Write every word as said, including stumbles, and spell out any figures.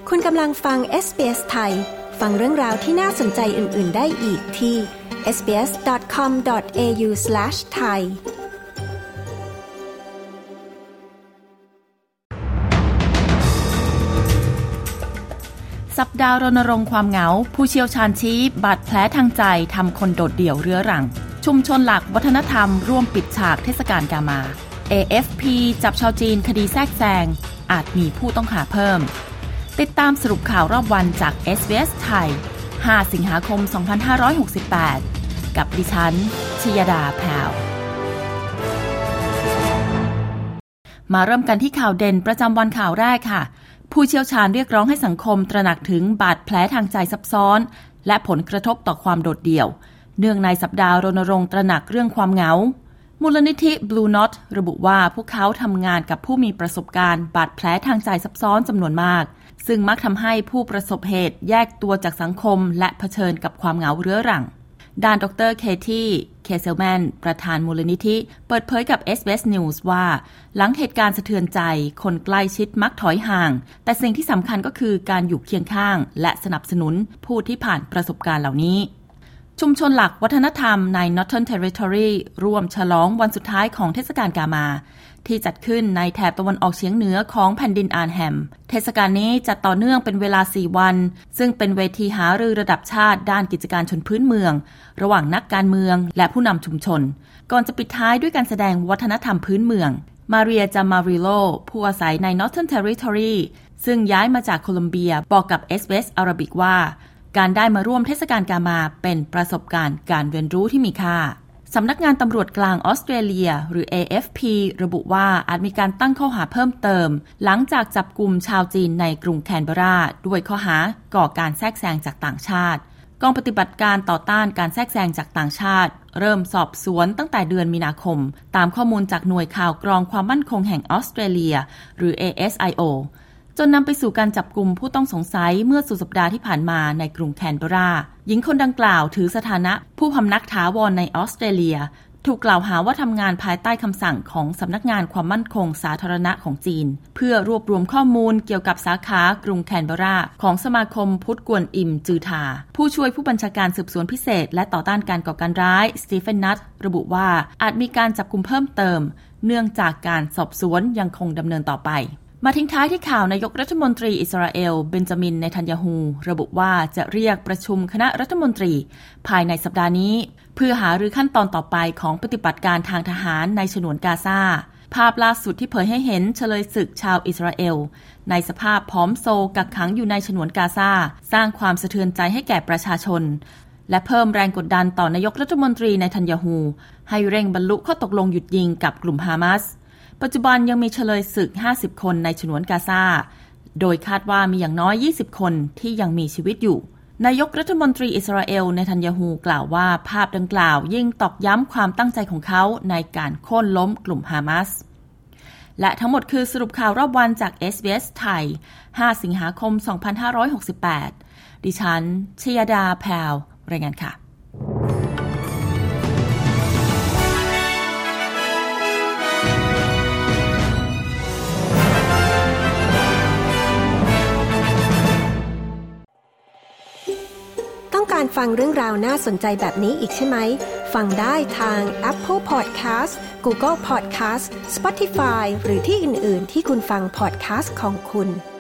คุณกำลังฟัง เอส บี เอส ไทยฟังเรื่องราวที่น่าสนใจอื่นๆได้อีกที่ เอส บี เอส ดอท คอม ดอท เอ ยู สแลช ไทยสัปดาห์รณรงค์ความเหงาผู้เชี่ยวชาญชี้บาดแผลทางใจทำคนโดดเดี่ยวเรื้อรังชุมชนหลักวัฒนธรรมร่วมปิดฉากเทศกาลกามา เอ เอฟ พี จับชาวจีนคดีแทรกแซงอาจมีผู้ต้องหาเพิ่มติดตามสรุปข่าวรอบวันจาก เอส บี เอส ไทย ห้า สิงหาคม สองพันห้าร้อยหกสิบแปด กับดิฉันชยดาแพรวมาเริ่มกันที่ข่าวเด่นประจำวันข่าวแรกค่ะผู้เชี่ยวชาญเรียกร้องให้สังคมตระหนักถึงบาดแผลทางใจซับซ้อนและผลกระทบต่อความโดดเดี่ยวเนื่องในสัปดาห์รณรงค์ตระหนักเรื่องความเหงามูลนิธิ Blue Knot ระบุว่าพวกเขาทำงานกับผู้มีประสบการณ์บาดแผลทางใจซับซ้อนจำนวนมากซึ่งมักทำให้ผู้ประสบเหตุแยกตัวจากสังคมและเผชิญกับความเหงาเรื้อรังด้านดรเคที่เคเซลแมนประธานมูลนิธิเปิดเผยกับ เอส บี เอส News ว่าหลังเหตุการณ์สะเทือนใจคนใกล้ชิดมักถอยห่างแต่สิ่งที่สำคัญก็คือการอยู่เคียงข้างและสนับสนุนผู้ที่ผ่านประสบการณ์เหล่านี้ชุมชนหลักวัฒนธรรมใน Northern Territory ร่วมฉลองวันสุดท้ายของเทศกาลกามาที่จัดขึ้นในแถบตะวันออกเฉียงเหนือของแผ่นดินอาร์แฮมเทศกาลนี้จัดต่อเนื่องเป็นเวลาสี่วันซึ่งเป็นเวทีหารือระดับชาติด้านกิจการชนพื้นเมืองระหว่างนักการเมืองและผู้นำชุมชนก่อนจะปิดท้ายด้วยการแสดงวัฒนธรรมพื้นเมืองมาเรียจามาริโลผู้อาศัยใน Northern Territory ซึ่งย้ายมาจากโคลอมเบียบอกกับ เอส บี เอส Arabic ว่าการได้มาร่วมเทศกาลกามาเป็นประสบการณ์การเรียนรู้ที่มีค่าสำนักงานตำรวจกลางออสเตรเลียหรือ เอ เอฟ พี ระบุว่าอาจมีการตั้งข้อหาเพิ่มเติมหลังจากจับกุมชาวจีนในกรุงแคนเบราด้วยข้อหาก่อการแทรกแซงจากต่างชาติกองปฏิบัติการต่อต้านการแทรกแซงจากต่างชาติเริ่มสอบสวนตั้งแต่เดือนมีนาคมตามข้อมูลจากหน่วยข่าวกรองความมั่นคงแห่งออสเตรเลียหรือ เอ เอส ไอ โอจนนำไปสู่การจับกุมผู้ต้องสงสัยเมื่อสุดสัปดาห์ที่ผ่านมาในกรุงแคนเบราหญิงคนดังกล่าวถือสถานะผู้พำนักถาวรในออสเตรเลียถูกกล่าวหาว่าทำงานภายใต้คำสั่งของสำนักงานความมั่นคงสาธารณะของจีนเพื่อรวบรวมข้อมูลเกี่ยวกับสาขากรุงแคนเบราของสมาคมพุทธกวนอิมจือทาผู้ช่วยผู้บัญชาการสืบสวนพิเศษและต่อต้านการก่อการร้ายสตีเฟนนัทระบุว่าอาจมีการจับกุมเพิ่มเติมเนื่องจากการสอบสวนยังคงดำเนินต่อไปมาทิ้งท้ายที่ข่าวนายกรัฐมนตรีอิสราเอลเบนจามินเนทันยาฮูระบุว่าจะเรียกประชุมคณะรัฐมนตรีภายในสัปดาห์นี้เพื่อหารือขั้นตอนต่อไปของปฏิบัติการทางทหารในฉนวนกาซาภาพล่าสุดที่เผยให้เห็นเฉลยศึกชาวอิสราเอลในสภาพผอมโซกักขังอยู่ในฉนวนกาซาสร้างความสะเทือนใจให้แก่ประชาชนและเพิ่มแรงกดดันต่อนายกรัฐมนตรีเนทันยาฮูให้เร่งบรรลุข้อตกลงหยุดยิงกับกลุ่มฮามาสปัจจุบันยังมีเฉลยศึกห้าสิบคนในฉนวนกาซาโดยคาดว่ามีอย่างน้อยยี่สิบคนที่ยังมีชีวิตอยู่นายกรัฐมนตรีอิสราเอลเนทันยาฮูกล่าวว่าภาพดังกล่าวยิ่งตอกย้ำความตั้งใจของเขาในการโค่นล้มกลุ่มฮามาสและทั้งหมดคือสรุปข่าวรอบวันจาก เอส บี เอส ไทย ห้า สิงหาคม สองพันห้าร้อยหกสิบแปด ดิฉันชยดาแพรวรายงานค่ะต้องการฟังเรื่องราวน่าสนใจแบบนี้อีกใช่ไหมฟังได้ทาง Apple Podcast Google Podcast Spotify หรือที่อื่นๆที่คุณฟัง podcast ของคุณ